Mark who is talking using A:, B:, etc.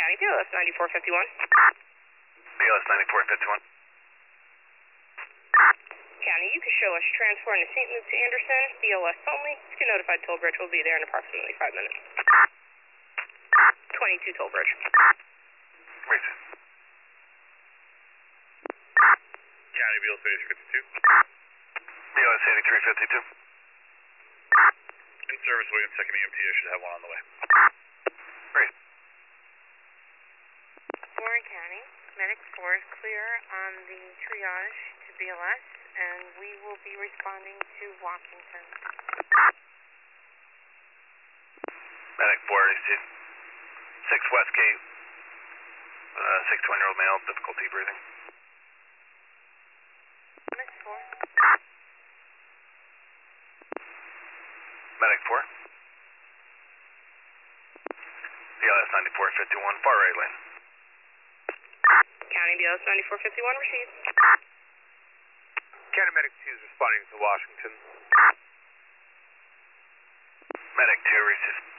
A: County, BLS 9451.
B: BLS 9451.
A: County, you can show us transporting to St. Luke's Anderson, BLS only. Get notified Toll Bridge will be there in approximately 5 minutes. 22 Toll Bridge.
B: Reason.
C: County, BLS 8352.
B: BLS 8352.
C: In service, William 2nd EMT. I should have one on the way.
B: Great.
D: Warren County, Medic 4 is clear on the triage to BLS, and we will be responding to Washington.
B: Medic 4, AC. 6 Westgate. 620-year-old male, difficulty breathing.
D: Medic 4.
B: Medic 4. BLS 9451, far right lane.
A: County, BLS 9451 received.
C: County Medic 2 is responding to Washington.
B: Medic 2, receive.